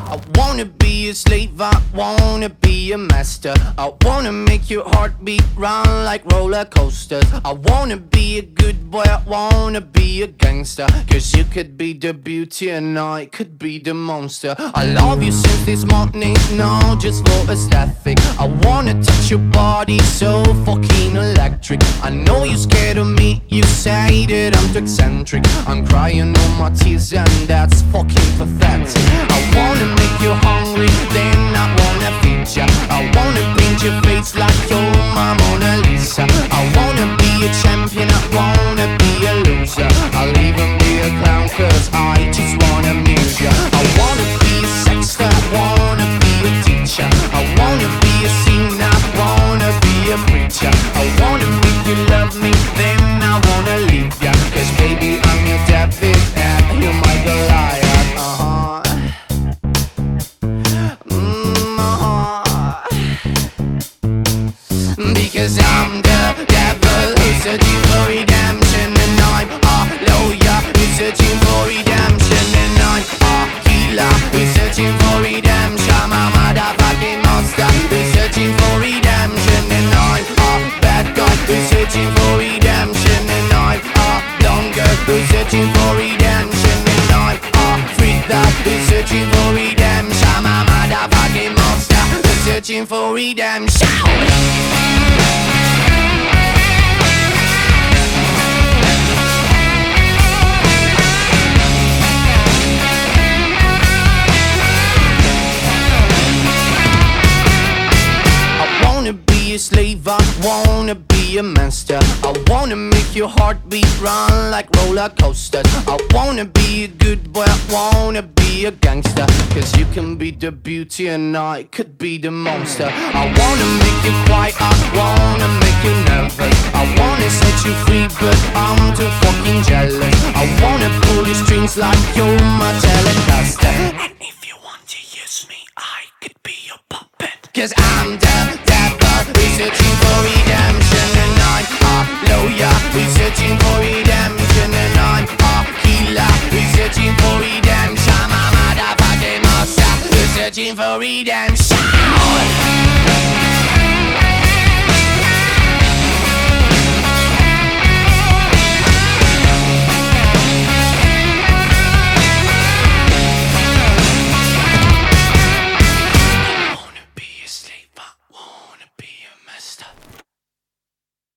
I wanna be a slave, I wanna be a master. I wanna make your heartbeat run like roller coasters. I wanna be a good boy, I wanna be a gangster. Cause you could be the beauty and I could be the monster. I love you since this morning, no, just for aesthetic. I wanna touch your body so fucking electric. I know you're scared of me, you say that I'm too eccentric. I'm crying all my tears and that's fucking pathetic. I wanna make you hungry, then I wanna feed ya. I wanna paint your face like you're my Mona Lisa. I wanna be a champion, I wanna be a loser. I'll even be a clown cause I just wanna amuse ya. I wanna be a sexter, I wanna be a teacher. I wanna be a singer, I wanna be a preacher. I wanna make you love me, then I wanna leave ya. Cause baby I'm your David and you're my Goliath. Because I'm the devil who's searching for redemption. And I'm a lawyer who's searching for redemption. And I'm a healer who's searching for redemption. I'm a motherfucking monster who's searching for redemption. And I'm a bad guy who's searching for redemption. And I'm a dumb girl who's searching for redemption. And I'm a freak that who's searching for redemption. I'm a motherfucking monster who's searching for redemption. Be a slave, I wanna be a master. I wanna make your heartbeat run like roller coasters. I wanna be a good boy, I wanna be a gangster. Cause you can be the beauty and I could be the monster. I wanna make you cry, I wanna make you nervous. I wanna set you free but I'm too fucking jealous. I wanna pull your strings like you're my Telecaster. And if you want to use me, I could be your puppet. Cause I'm